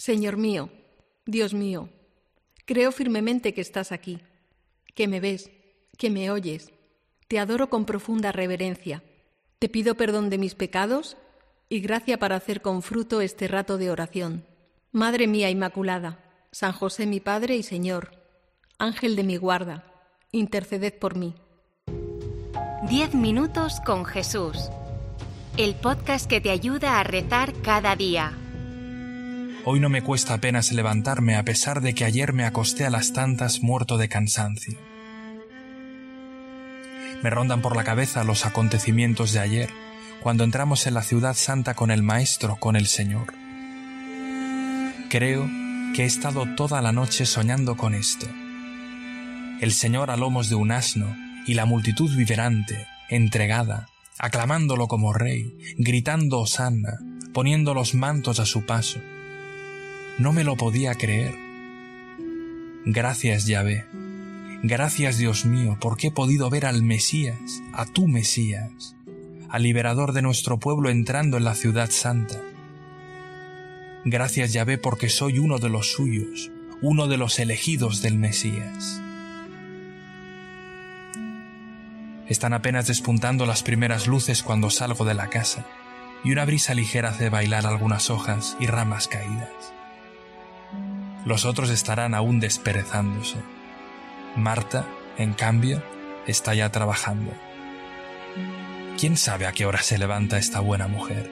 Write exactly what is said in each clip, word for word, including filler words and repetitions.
Señor mío, Dios mío, creo firmemente que estás aquí, que me ves, que me oyes. Te adoro con profunda reverencia. Te pido perdón de mis pecados y gracia para hacer con fruto este rato de oración. Madre mía Inmaculada, San José mi Padre y Señor, Ángel de mi guarda, interceded por mí. Diez minutos con Jesús. El podcast que te ayuda a rezar cada día. Hoy no me cuesta apenas levantarme a pesar de que ayer me acosté a las tantas muerto de cansancio. Me rondan por la cabeza los acontecimientos de ayer, cuando entramos en la ciudad santa con el Maestro, con el Señor. Creo que he estado toda la noche soñando con esto. El Señor a lomos de un asno y la multitud vibrante, entregada, aclamándolo como rey, gritando hosanna, poniendo los mantos a su paso. No me lo podía creer. Gracias, Yahvé. Gracias, Dios mío, porque he podido ver al Mesías, a tu Mesías, al liberador de nuestro pueblo entrando en la ciudad santa. Gracias, Yahvé, porque soy uno de los suyos, uno de los elegidos del Mesías. Están apenas despuntando las primeras luces cuando salgo de la casa, y una brisa ligera hace bailar algunas hojas y ramas caídas. Los otros estarán aún desperezándose. Marta, en cambio, está ya trabajando. ¿Quién sabe a qué hora se levanta esta buena mujer?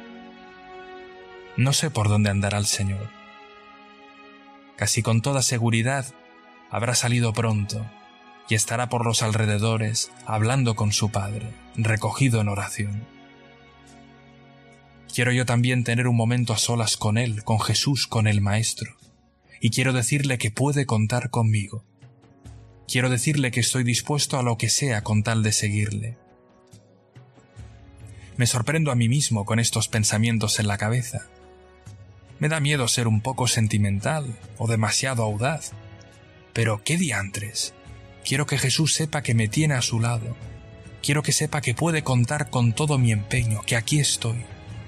No sé por dónde andará el Señor. Casi con toda seguridad habrá salido pronto y estará por los alrededores hablando con su Padre, recogido en oración. Quiero yo también tener un momento a solas con Él, con Jesús, con el Maestro, y quiero decirle que puede contar conmigo. Quiero decirle que estoy dispuesto a lo que sea con tal de seguirle. Me sorprendo a mí mismo con estos pensamientos en la cabeza. Me da miedo ser un poco sentimental o demasiado audaz. Pero ¿qué diantres? Quiero que Jesús sepa que me tiene a su lado. Quiero que sepa que puede contar con todo mi empeño, que aquí estoy.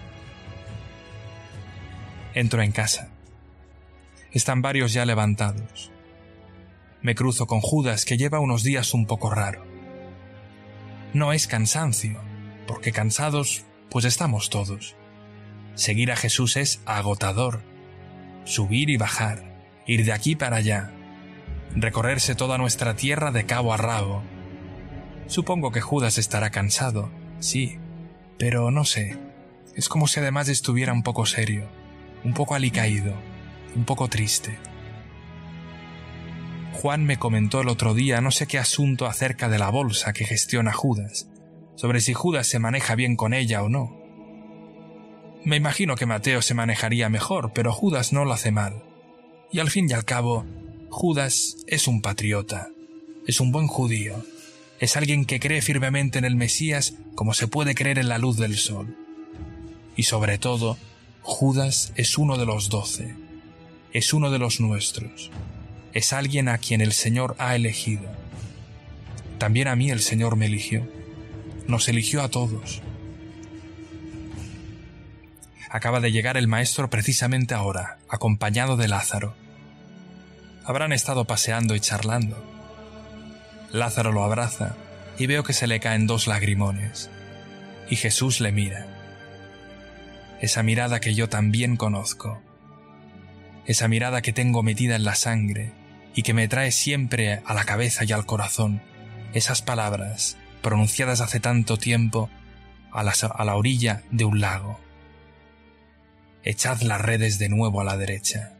Entro en casa. Están varios ya levantados. Me cruzo con Judas, que lleva unos días un poco raro. No es cansancio, porque cansados, pues estamos todos. Seguir a Jesús es agotador. Subir y bajar, ir de aquí para allá, recorrerse toda nuestra tierra de cabo a rabo. Supongo que Judas estará cansado, sí, pero no sé. Es como si además estuviera un poco serio, un poco alicaído, un poco triste. Juan me comentó el otro día no sé qué asunto acerca de la bolsa que gestiona Judas, sobre si Judas se maneja bien con ella o no. Me imagino que Mateo se manejaría mejor, pero Judas no lo hace mal. Y al fin y al cabo, Judas es un patriota, es un buen judío, es alguien que cree firmemente en el Mesías como se puede creer en la luz del sol. Y sobre todo, Judas es uno de los doce, es uno de los nuestros. Es alguien a quien el Señor ha elegido. También a mí el Señor me eligió. Nos eligió a todos. Acaba de llegar el Maestro precisamente ahora, acompañado de Lázaro. Habrán estado paseando y charlando. Lázaro lo abraza y veo que se le caen dos lagrimones. Y Jesús le mira. Esa mirada que yo también conozco. Esa mirada que tengo metida en la sangre y que me trae siempre a la cabeza y al corazón esas palabras pronunciadas hace tanto tiempo a la, a la orilla de un lago. Echad las redes de nuevo a la derecha.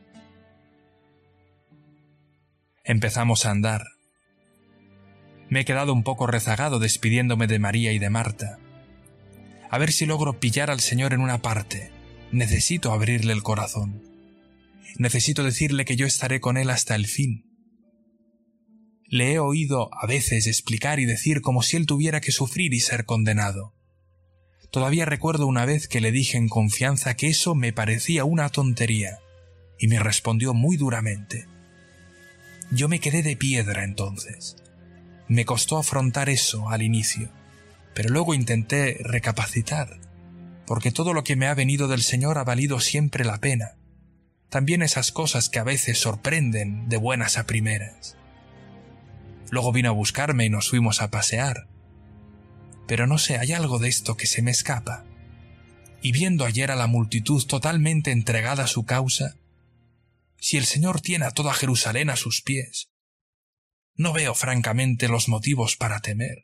Empezamos a andar. Me he quedado un poco rezagado despidiéndome de María y de Marta. A ver si logro pillar al Señor en una parte. Necesito abrirle el corazón. Necesito decirle que yo estaré con él hasta el fin. Le he oído a veces explicar y decir como si él tuviera que sufrir y ser condenado. Todavía recuerdo una vez que le dije en confianza que eso me parecía una tontería, y me respondió muy duramente. Yo me quedé de piedra entonces. Me costó afrontar eso al inicio, pero luego intenté recapacitar, porque todo lo que me ha venido del Señor ha valido siempre la pena. también esas cosas que a veces sorprenden de buenas a primeras. Luego vino a buscarme y nos fuimos a pasear. Pero no sé, hay algo de esto que se me escapa. Y viendo ayer a la multitud totalmente entregada a su causa, si el Señor tiene a toda Jerusalén a sus pies, no veo francamente los motivos para temer.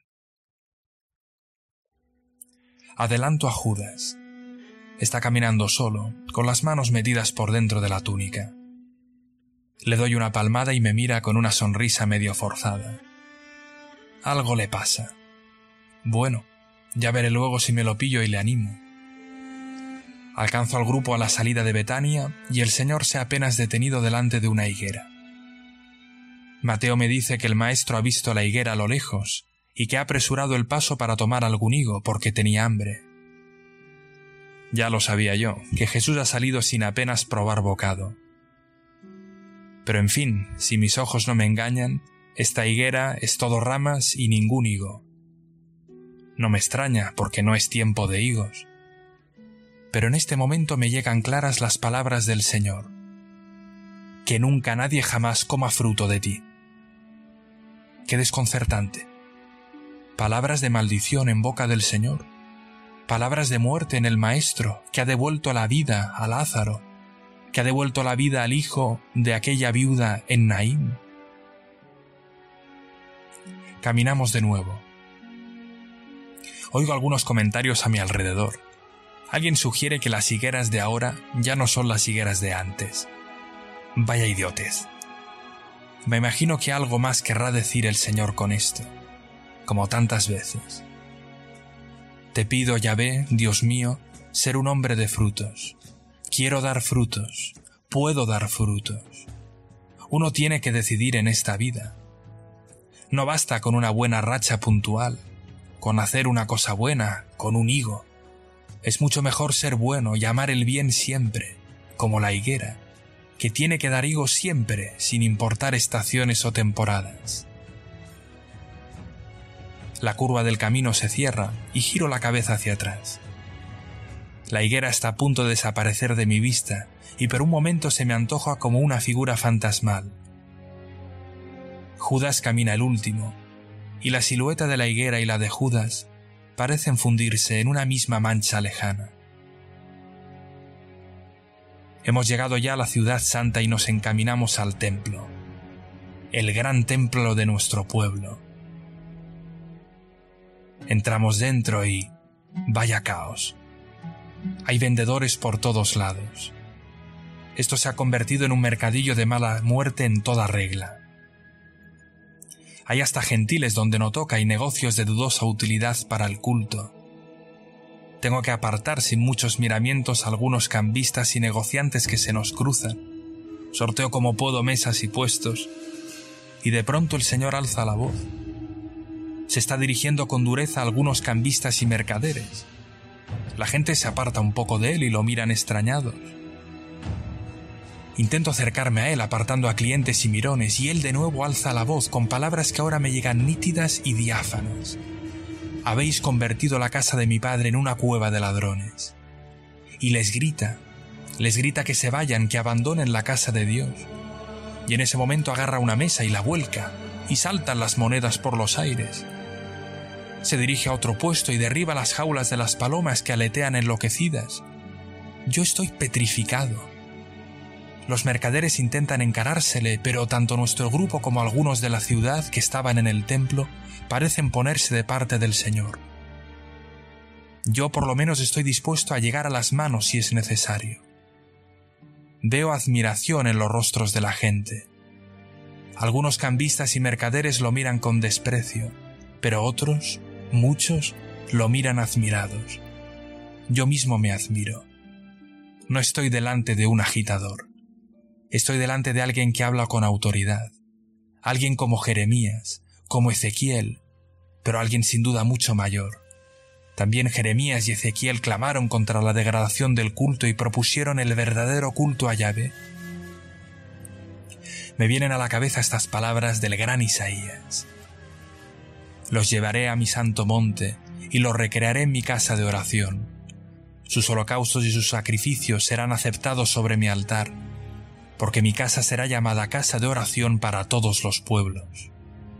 Adelanto a Judas. Está caminando solo, con las manos metidas por dentro de la túnica. Le doy una palmada y me mira con una sonrisa medio forzada. Algo le pasa. Bueno, ya veré luego si me lo pillo y le animo. Alcanzo al grupo a la salida de Betania y el Señor se ha apenas detenido delante de una higuera. Mateo me dice que el maestro ha visto la higuera a lo lejos y que ha apresurado el paso para tomar algún higo porque tenía hambre. Ya lo sabía yo, que Jesús ha salido sin apenas probar bocado. Pero en fin, si mis ojos no me engañan, esta higuera es todo ramas y ningún higo. No me extraña, porque no es tiempo de higos. Pero en este momento me llegan claras las palabras del Señor. Que nunca nadie jamás coma fruto de ti. Qué desconcertante. Palabras de maldición en boca del Señor. Palabras de muerte en el Maestro, que ha devuelto la vida a Lázaro, que ha devuelto la vida al hijo de aquella viuda en Naín. Caminamos de nuevo. Oigo algunos comentarios a mi alrededor. Alguien sugiere que las higueras de ahora ya no son las higueras de antes. Vaya idiotez. Me imagino que algo más querrá decir el Señor con esto, como tantas veces. Te pido, Yahvé, Dios mío, ser un hombre de frutos. Quiero dar frutos, puedo dar frutos. Uno tiene que decidir en esta vida. No basta con una buena racha puntual, con hacer una cosa buena, con un higo. Es mucho mejor ser bueno y amar el bien siempre, como la higuera, que tiene que dar higos siempre, sin importar estaciones o temporadas. La curva del camino se cierra y giro la cabeza hacia atrás. La higuera está a punto de desaparecer de mi vista y por un momento se me antoja como una figura fantasmal. Judas camina el último, y la silueta de la higuera y la de Judas parecen fundirse en una misma mancha lejana. Hemos llegado ya a la ciudad santa y nos encaminamos al templo, el gran templo de nuestro pueblo. Entramos dentro y vaya caos. Hay vendedores por todos lados. Esto se ha convertido en un mercadillo de mala muerte en toda regla. Hay hasta gentiles donde no toca y negocios de dudosa utilidad para el culto. Tengo que apartar sin muchos miramientos a algunos cambistas y negociantes que se nos cruzan. Sorteo como puedo mesas y puestos, y de pronto el Señor alza la voz. Se está dirigiendo con dureza a algunos cambistas y mercaderes. La gente se aparta un poco de él y lo miran extrañados. Intento acercarme a él apartando a clientes y mirones, y él de nuevo alza la voz con palabras que ahora me llegan nítidas y diáfanas. Habéis convertido la casa de mi padre en una cueva de ladrones. Y les grita, les grita que se vayan, que abandonen la casa de Dios. Y en ese momento agarra una mesa y la vuelca, y saltan las monedas por los aires. Se dirige a otro puesto y derriba las jaulas de las palomas que aletean enloquecidas. Yo estoy petrificado. Los mercaderes intentan encarársele, pero tanto nuestro grupo como algunos de la ciudad que estaban en el templo parecen ponerse de parte del Señor. Yo por lo menos estoy dispuesto a llegar a las manos si es necesario. Veo admiración en los rostros de la gente. Algunos cambistas y mercaderes lo miran con desprecio, pero otros, muchos, lo miran admirados. Yo mismo me admiro. No estoy delante de un agitador. Estoy delante de alguien que habla con autoridad. Alguien como Jeremías, como Ezequiel, pero alguien sin duda mucho mayor. También Jeremías y Ezequiel clamaron contra la degradación del culto y propusieron el verdadero culto a Yahvé. Me vienen a la cabeza estas palabras del gran Isaías. Los llevaré a mi santo monte y los recrearé en mi casa de oración. Sus holocaustos y sus sacrificios serán aceptados sobre mi altar, porque mi casa será llamada casa de oración para todos los pueblos.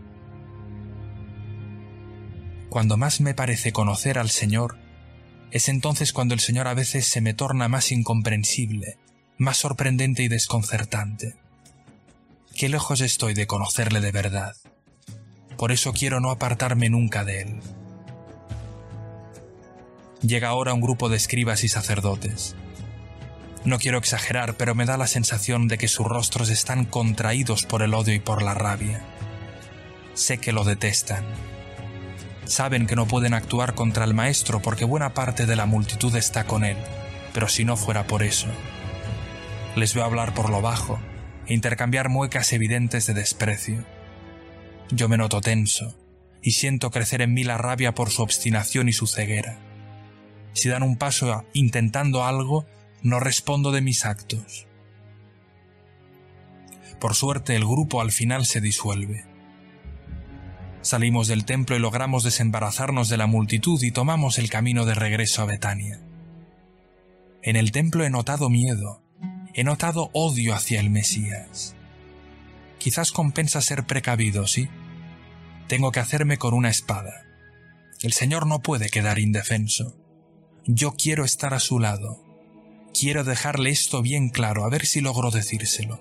Cuando más me parece conocer al Señor, es entonces cuando el Señor a veces se me torna más incomprensible, más sorprendente y desconcertante. Qué lejos estoy de conocerle de verdad. Por eso quiero no apartarme nunca de él. Llega ahora un grupo de escribas y sacerdotes. No quiero exagerar, pero me da la sensación de que sus rostros están contraídos por el odio y por la rabia. Sé que lo detestan. Saben que no pueden actuar contra el Maestro porque buena parte de la multitud está con él, pero si no fuera por eso. Les veo hablar por lo bajo e intercambiar muecas evidentes de desprecio. Yo me noto tenso y siento crecer en mí la rabia por su obstinación y su ceguera. Si dan un paso intentando algo, no respondo de mis actos. Por suerte, el grupo al final se disuelve. Salimos del templo y logramos desembarazarnos de la multitud y tomamos el camino de regreso a Betania. En el templo he notado miedo, he notado odio hacia el Mesías. Quizás compensa ser precavido, ¿sí? Tengo que hacerme con una espada. El Señor no puede quedar indefenso. Yo quiero estar a su lado. Quiero dejarle esto bien claro, a ver si logro decírselo.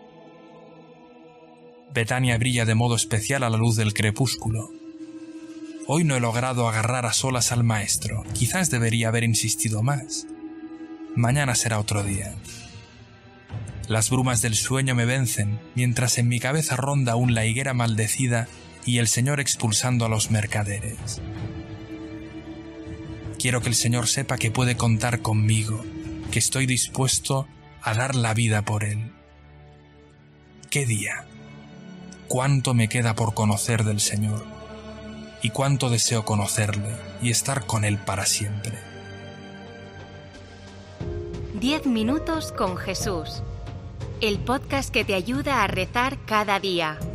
Betania brilla de modo especial a la luz del crepúsculo. Hoy no he logrado agarrar a solas al Maestro. Quizás debería haber insistido más. Mañana será otro día. Las brumas del sueño me vencen, mientras en mi cabeza ronda aún la higuera maldecida y el Señor expulsando a los mercaderes. Quiero que el Señor sepa que puede contar conmigo, que estoy dispuesto a dar la vida por Él. ¿Qué día? ¿Cuánto me queda por conocer del Señor? ¿Y cuánto deseo conocerle y estar con Él para siempre? Diez minutos con Jesús. El podcast que te ayuda a rezar cada día.